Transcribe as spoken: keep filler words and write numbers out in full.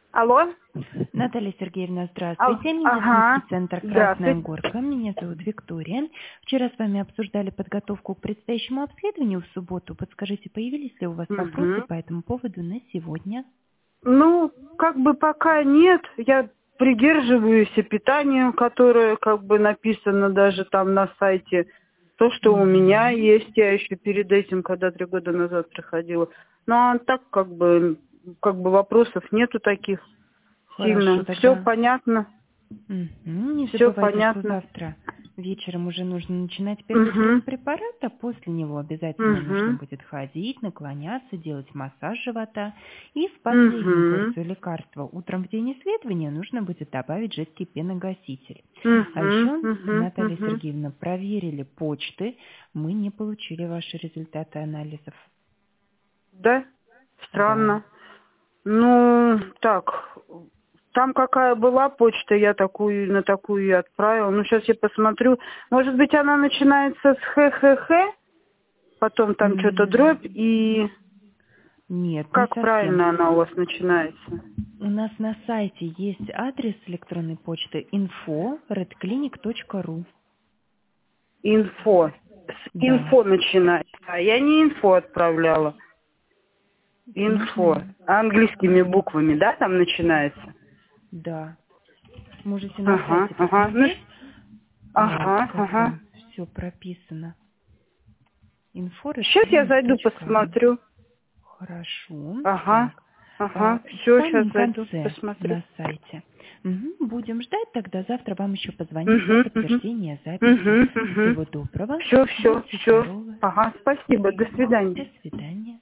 Алло? Наталья Сергеевна, Ал- здравствуйте. Ага. Медицинский центр «Красная Здравствуйте. Горка». Меня зовут Виктория. Вчера с вами обсуждали подготовку к предстоящему обследованию в субботу. Подскажите, появились ли у вас вопросы Мгм. по этому поводу на сегодня? Ну, как бы пока нет. Я придерживаюсь и питанию, которое как бы написано даже там на сайте. То, что у меня Мгм. есть, я еще перед этим, когда три года назад приходила. Ну, а так как бы, как бы вопросов нету таких Хорошо, сильно. Все тогда понятно, мгм, не все забывайте, что понятно. завтра вечером уже нужно начинать первый прием Угу. препарата. После него обязательно нужно Угу. будет ходить, наклоняться, делать массаж живота. И в последнюю Угу. порцию лекарства утром в день исследования нужно будет добавить жидкий пеногаситель. А Угу. еще, Угу. Наталья Угу. Сергеевна, проверили почты, мы не получили ваши результаты анализов. Да? Да. Странно. Ну, так, там какая была почта, я такую, на такую и отправила. Ну, сейчас я посмотрю. Может быть, она начинается с ХХХ, потом там что-то М, дробь, и Нет, не как совсем. правильно она у вас начинается? У нас на сайте есть адрес электронной почты info redclinic точка ру. Инфо. С Да. инфо начинается. А я не инфо отправляла. Инфо. Можно? Английскими буквами, да, там начинается? Да. Можете на Ага, сайте ага. Ну, посмотреть, ш- а, ага, как ага. там все прописано. info Сейчас я redclinic зайду, точка ру. посмотрю. Хорошо. Ага, Так. ага. А, в Все, сейчас самом зайду, конце посмотрю. на сайте. Мгм. Будем ждать, тогда завтра вам еще позвоним для Угу, угу. подтверждения записи. Угу, угу. Всего доброго. Все, все, Будьте все. здоровы. Ага, спасибо. До До свидания. свидания.